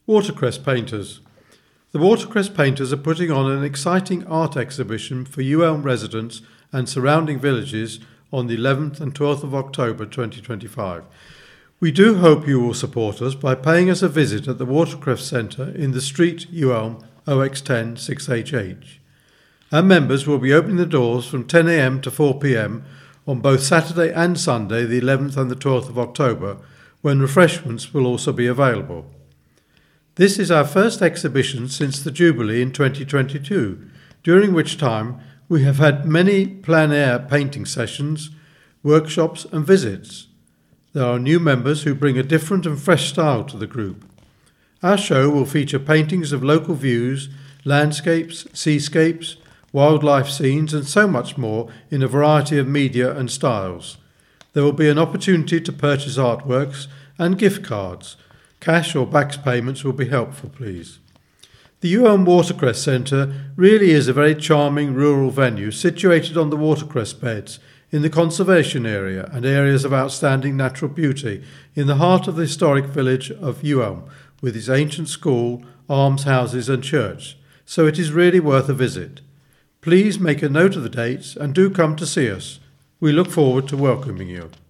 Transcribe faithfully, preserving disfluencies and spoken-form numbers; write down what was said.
Watercress Painters. The Watercress Painters are putting on an exciting art exhibition for U Elm residents and surrounding villages on the eleventh and twelfth of October twenty twenty-five. We do hope you will support us by paying us a visit at the Watercress Centre in the street U Elm O X ten six H H. Our members will be opening the doors from ten a m to four p m on both Saturday and Sunday, the eleventh and the twelfth of October, when refreshments will also be available. This is our first exhibition since the Jubilee in twenty twenty-two, during which time we have had many plein-air painting sessions, workshops and visits. There are new members who bring a different and fresh style to the group. Our show will feature paintings of local views, landscapes, seascapes, wildlife scenes and so much more in a variety of media and styles. There will be an opportunity to purchase artworks and gift cards. Cash or backs payments will be helpful, please. The U Elm Watercress Centre really is a very charming rural venue situated on the watercress beds in the conservation area and areas of outstanding natural beauty in the heart of the historic village of U Elm with its ancient school, almshouses and church, so it is really worth a visit. Please make a note of the dates and do come to see us. We look forward to welcoming you.